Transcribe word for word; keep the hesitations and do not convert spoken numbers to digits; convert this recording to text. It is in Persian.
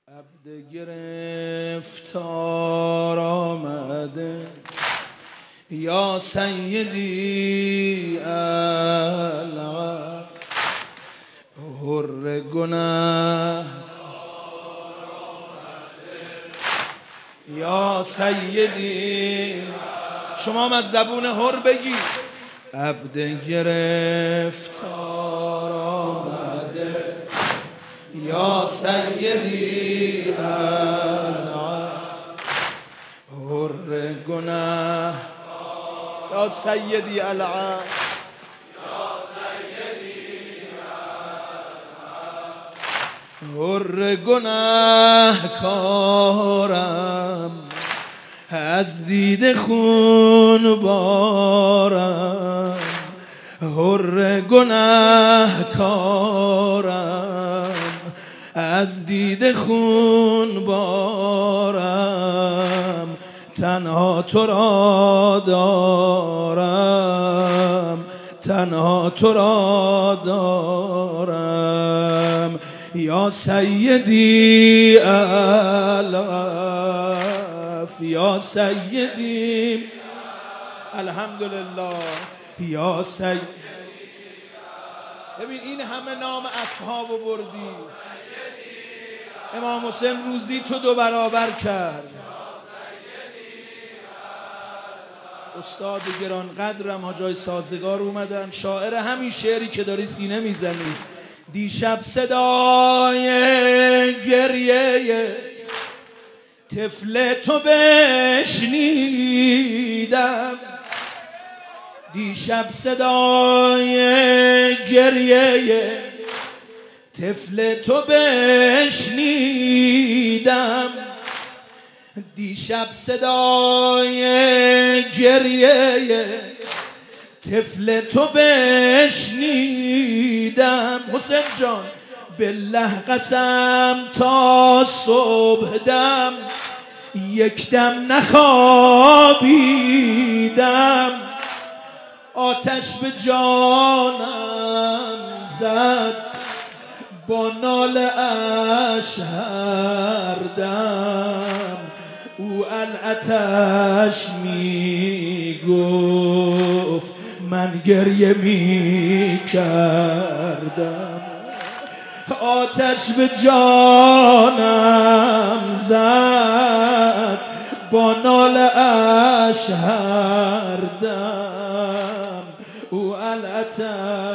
عبد گرفتار آمده یا سیدی العفو حر گناه یا سیدی. شما هم از زبون حر بگی. عبد گرفتار آمده یا سیدی العفو حر گناه یا سیدی العفو حر گناهکارم از دیده خون بارم حر گناهکارم از دیده خون بارم تنها تو را دارم تنها تو را دارم یا سیدی العفو یا سیدی الحمدلله یا سیدی. ببین این همه نام اصحاب بردی، امام حسین روزی تو دو برابر کرد. استاد گرانقدرم حاجای سازگار اومدن، شاعر همین شعری که داری سینه میزنی. دیشب صدای گریه طفل تو بشنیدم دیشب صدای گریه طفل تو بشنیدم دیشب صدای گریه طفل تو بشنیدم. حسین جان بالله قسم تا صبح دم یک دم نخوابیدم آتش به جانم زد با ناله اش هر دم او الاتش می گفت من گریه می کردم آتش به جانم زد با ناله اش هر دم او الاتش